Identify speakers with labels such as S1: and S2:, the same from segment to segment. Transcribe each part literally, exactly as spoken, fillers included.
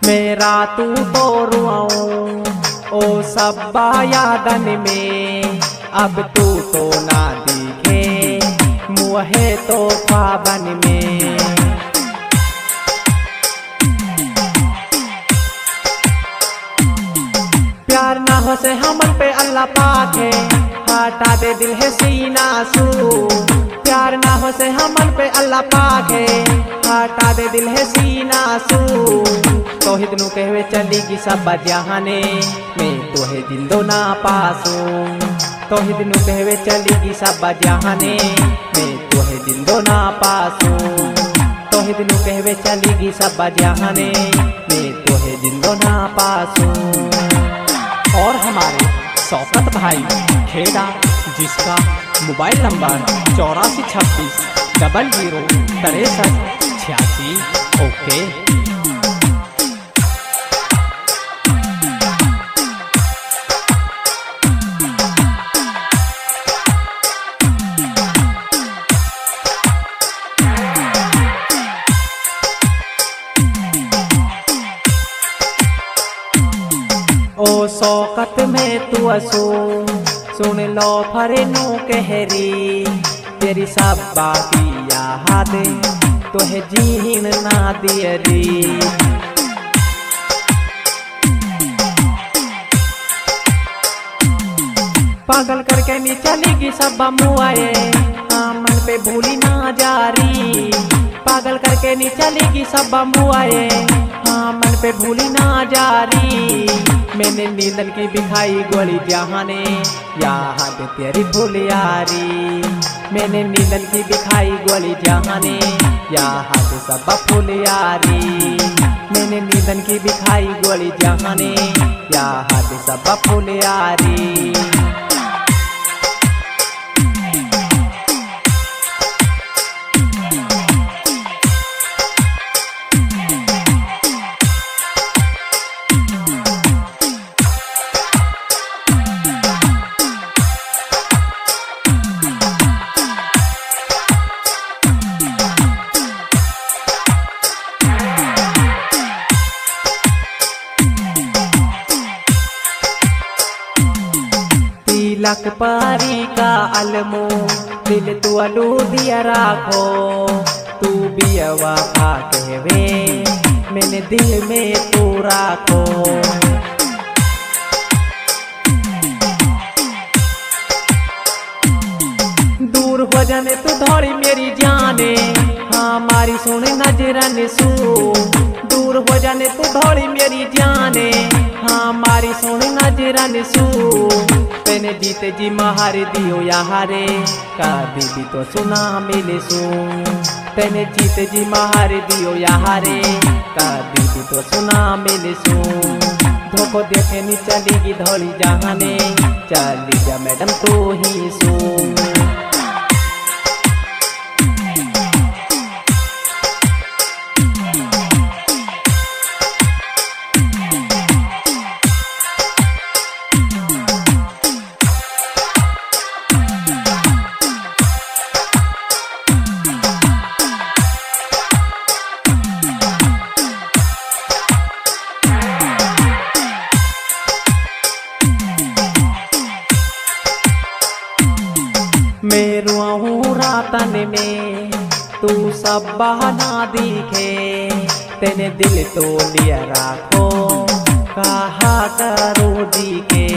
S1: मेरा तू तो रुआऊं ओ सब्बा यादन में, अब तू तो ना दिखे मुहे तो ख्वाबन में। प्यार ना हो से हमन पे अल्लाह पाक है, हटा दे दिल है सीना सू। प्यार ना हो से हमन पे अल्लाह पाक है, हटा दे दिल है सीना सू। तोहिद नु कहवे चलीगी सब जहाने, मैं तोहे जिंदो ना पासू। तोहिद नु कहवे चलीगी सब जहाने, मैं तोहे जिंदो ना पासू। तोहिद नु कहवे चलीगी सब जहाने, मैं तोहे जिंदो ना पासू। और हमारे शौकत भाई खेड़ा, जिसका मोबाइल नंबर चौरासी छब्बीस डबल जीरो तिरसठ छियासी। ओके ओ शौकत में तू असो सुन लो फरेनो कहरी, तेरी सब बाकी याद तो है जीन ना दियरी। पागल करके नी चलेगी सब मुआए, मन पे भूली ना जारी। पागल करके नी चलेगी सब मुआए, मन पे भूली ना जारी। मैंने नींदन की बिखाई गोली जहाने, याद तेरी भूल यारी। मैंने नींदन की बिखाई गोली जहाने, याद सब फूल यारी। मैंने नींदन की बिखाई गोली जहाने, याद सब फूल यारी। तिलक पारी का अलमो दिल तू अलू दिया राखो। तू भी वफा कहवे मैंने दिल में तू राखो। दूर हो जाने तू थोड़ी मेरी जाने, हमारी सुने नजरन सू। दूर हो जाने तू थोड़ी मेरी जाने, हमारी सुने नजरन सू। तेने जीते जी महार दियो यारे, का दीदी तो सुना मिले सू। तेने जीते जी महार दियो यारे, का दीदी तो सुना मिले सू। धोखो देखे नी चलीगी धोली जहाने, चली जा मैडम तू ही सू। मैं रुआऊं रातन में तू सब बहाना दिखे। तेने दिल तो लिया राखो, कहा करो जी के।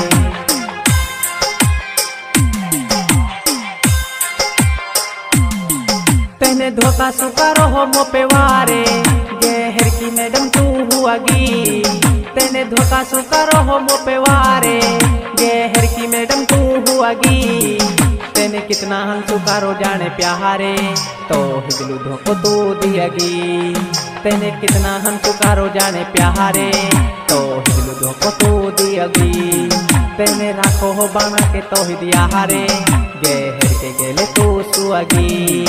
S1: तेने धोखा सुकारो हो मो पे वारे, गहर की मैडम तू हुआगी। तेने धोखा सुकारो हो मो पे वारे, गहर की मैडम तू हुआगी। तेने कितना हम सुकारो जाने प्यारे, तो हिजलू धोखो तू दियगी। तेने कितना हम सुकारो जाने प्यारे, तो हिजलू धोखो तू दियगी। तेने राखो हो बना के तो ही दिया हारे, गहर के गेले तू सुअगी।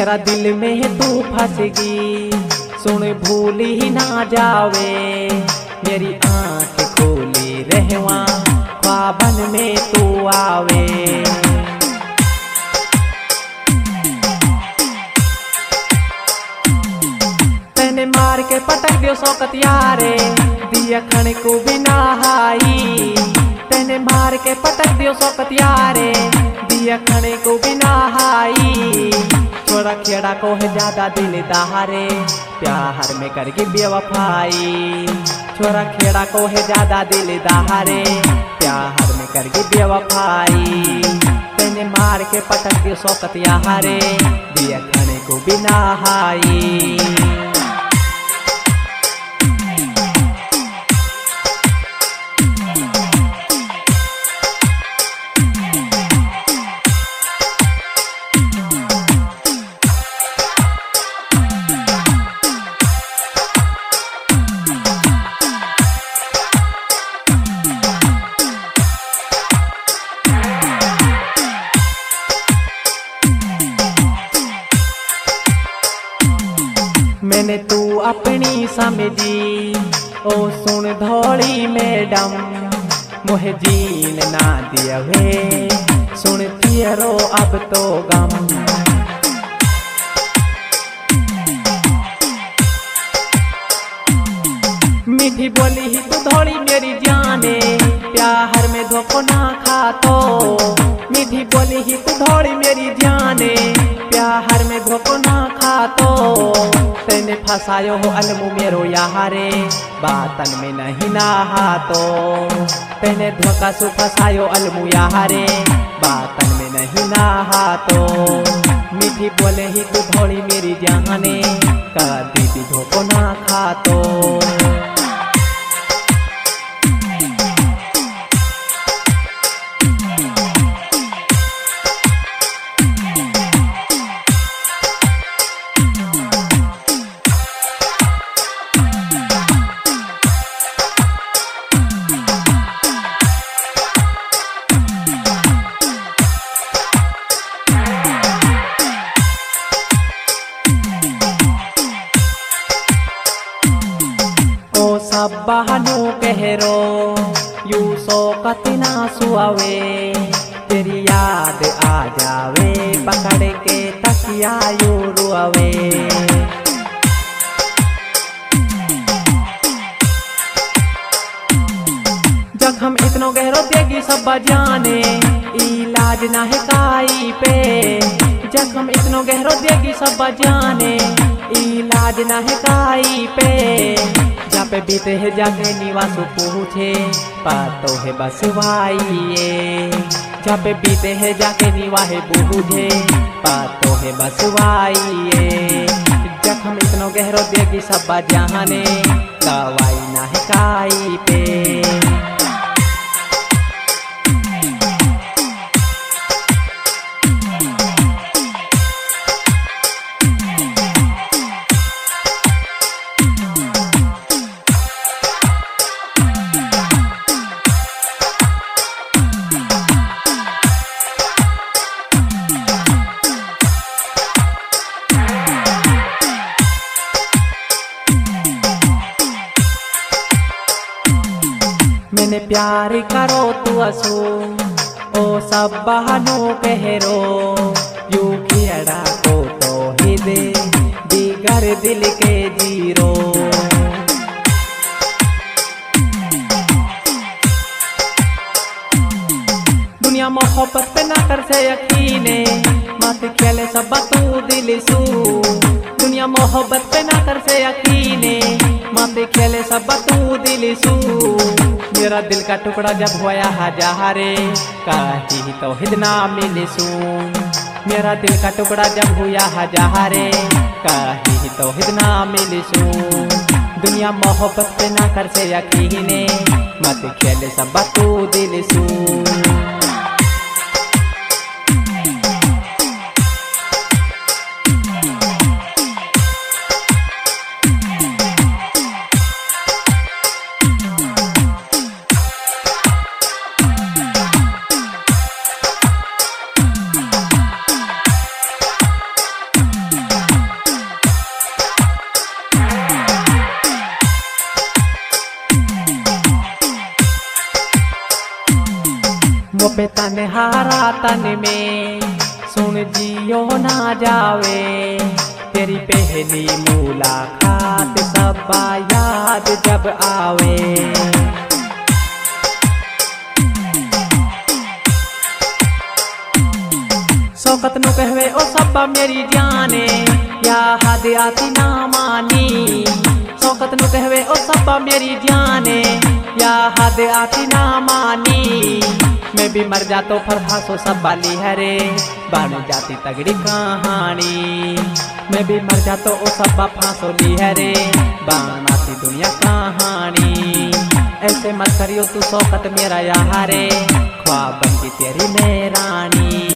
S1: मेरा दिल में तू फंसगी, सुन भूल ही ना जावे। मेरी आँख खोली रहवा, ख्वाबन में तू आवे। तैने मार के पटक दियो सौकत यारे, दिया खण को भी नहाई। तैने मार के पटक दियो सौकत यारे, दिया खणे को भी नहाई। छोड़ा खेड़ा को है ज्यादा दिल दहारे, प्यार में करके बेवफाई। छोड़ा खेड़ा को है ज्यादा दिल दहारे, प्यार में करके बेवफाई। तैने मार के पटक दियो सौकत यारे, दिया खणे को भी नहाई। मैंने तू अपनी समझी, ओ सुन धौली मैडम, मोहे जीन ना दिया वे, सुन तेरो अब तो गम। मीठी बोली ही तू धौली मेरी जाने, प्यार में धोखो ना खा तो। मीठी बोली ही तू धौली मेरी जाने, प्यार में धोखो ना खा तो। तैने फसायो हो अलमू मेरो यारे, बातन में नहीं नहा तो। तैने धोखा सु फसायो अलमू यारे, बातन में नहीं नहा तो। मीठी बोले ही तू धौली मेरी जाने, कभी भी धोखो ना खा तो। सब बहानों कहरो यू शौकत ना सुआवे, तेरी याद आ जावे, पकड़ के तकिया यू रुआवे। जख्म इतनो गहरो देगी सब जाने, इलाज ना है काई पे। जख्म इतनो गहरो देगी सब जाने, इलाज ना है काई पे। जहाँ पे बीते है जाके निवास पूछे, पातो है बस वाइये। जहाँ पे बीते है जाके निवाहे बूझे, पातो है बस वाइये। जख्म इतनो गहरो देगी सब जाने, दवाई ना है काई पे। मैंने प्यार करो तू असो, ओ सब बहानों कहरो। यू खियड़ा को तो ही दे, दीगर दिल के जीरो। दुनिया मोहब्बत पे ना कर से यकीने, मत खेले सब तू दिल सू। दुनिया मोहब्बत पे ना कर से यकीने, मत खेले सब तू दिल सू। मेरा दिल का टुकड़ा जब होया हजारे, कहीं तो हिदना मिले सू। मेरा दिल का टुकड़ा जब हुआ हजारे, कहीं तो हिदना मिले सू। दुनिया मोहब्बत पे ना कर से यकीने, मत खेले सब तू दिल सू। वो पे तन्हारा तन में सुन जियो ना जावे, तेरी पहली मुलाकात सब याद जब आवे। शौकत नु कहवे ओ सब्बा मेरी जाने, या हद आती ना मानी। शौकत नु कहवे ओ सब्बा मेरी जाने, या हद आती ना मानी। मैं भी मर जातो फर फांसो सब बाली हरे, बन जाती तगड़ी कहानी। मैं भी मर जातो ओ सब्बा फांसो ली हरे, बनाती दुनिया कहानी। ऐसे मत करियो तू शौकत मेरा यारे, ख्वाब बन की तेरी मेरा